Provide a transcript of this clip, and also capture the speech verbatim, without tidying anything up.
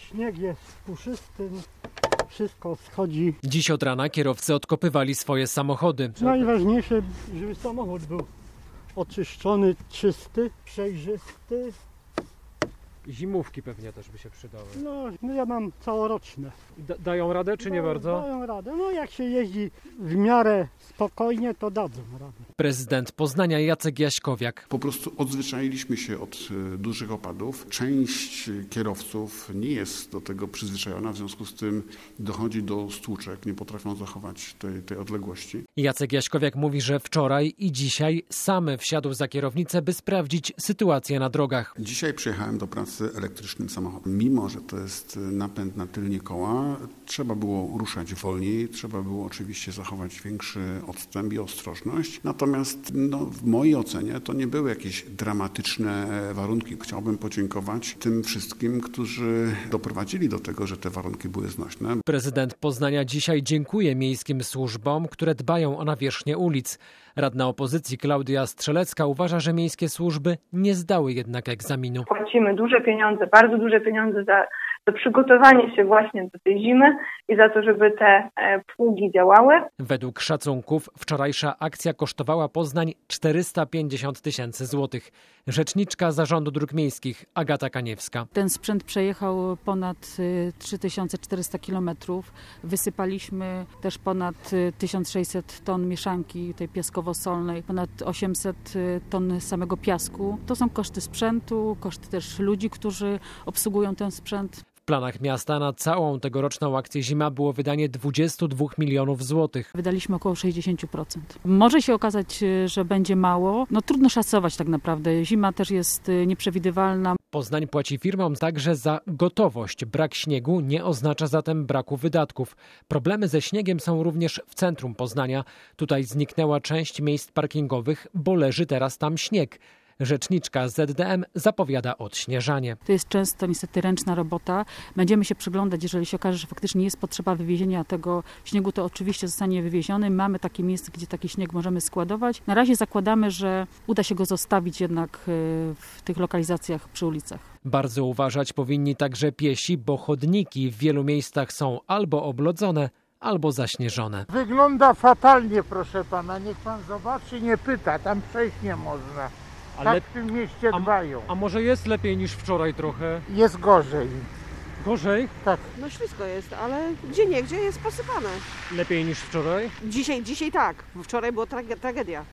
Śnieg jest puszysty, wszystko schodzi. Dziś od rana kierowcy odkopywali swoje samochody. Najważniejsze, żeby samochód był oczyszczony, czysty, przejrzysty. Zimówki pewnie też by się przydały. No, no ja mam całoroczne. Da- dają radę czy nie Da- bardzo? Dają radę. No jak się jeździ w miarę spokojnie, to dadzą radę. Prezydent Poznania Jacek Jaśkowiak. Po prostu odzwyczailiśmy się od e, dużych opadów. Część kierowców nie jest do tego przyzwyczajona, w związku z tym dochodzi do stłuczek, nie potrafią zachować tej, tej odległości. Jacek Jaśkowiak mówi, że wczoraj i dzisiaj sam wsiadł za kierownicę, by sprawdzić sytuację na drogach. Dzisiaj przyjechałem do pracy elektrycznym samochodem. Mimo że to jest napęd na tylnie koła, trzeba było ruszać wolniej, trzeba było oczywiście zachować większy odstęp i ostrożność. Natomiast no, w mojej ocenie to nie były jakieś dramatyczne warunki. Chciałbym podziękować tym wszystkim, którzy doprowadzili do tego, że te warunki były znośne. Prezydent Poznania dzisiaj dziękuje miejskim służbom, które dbają o nawierzchnię ulic. Radna opozycji Klaudia Strzelecka uważa, że miejskie służby nie zdały jednak egzaminu. Płacimy duże pieniądze, bardzo duże pieniądze za to przygotowanie się właśnie do tej zimy i za to, żeby te pługi działały. Według szacunków wczorajsza akcja kosztowała Poznań czterysta pięćdziesiąt tysięcy złotych. Rzeczniczka Zarządu Dróg Miejskich Agata Kaniewska. Ten sprzęt przejechał ponad trzy tysiące czterysta kilometrów. Wysypaliśmy też ponad tysiąc sześćset ton mieszanki tej piaskowo-solnej, ponad osiemset ton samego piasku. To są koszty sprzętu, koszty też ludzi, którzy obsługują ten sprzęt. W planach miasta na całą tegoroczną akcję zima było wydanie dwadzieścia dwa milionów złotych. Wydaliśmy około sześćdziesiąt procent. Może się okazać, że będzie mało. No trudno szacować tak naprawdę. Zima też jest nieprzewidywalna. Poznań płaci firmom także za gotowość. Brak śniegu nie oznacza zatem braku wydatków. Problemy ze śniegiem są również w centrum Poznania. Tutaj zniknęła część miejsc parkingowych, bo leży teraz tam śnieg. Rzeczniczka Z D M zapowiada odśnieżanie. To jest często niestety ręczna robota. Będziemy się przyglądać, jeżeli się okaże, że faktycznie jest potrzeba wywiezienia tego śniegu, to oczywiście zostanie wywieziony. Mamy takie miejsce, gdzie taki śnieg możemy składować. Na razie zakładamy, że uda się go zostawić jednak w tych lokalizacjach przy ulicach. Bardzo uważać powinni także piesi, bo chodniki w wielu miejscach są albo oblodzone, albo zaśnieżone. Wygląda fatalnie, proszę pana. Niech pan zobaczy, nie pyta. Tam przejść nie można. Ale tak w tym mieście a, dbają. A może jest lepiej niż wczoraj trochę? Jest gorzej. Gorzej? Tak. No ślisko jest, ale gdzie nie, gdzie jest posypane. Lepiej niż wczoraj? Dzisiaj, dzisiaj tak. Wczoraj była trage- tragedia.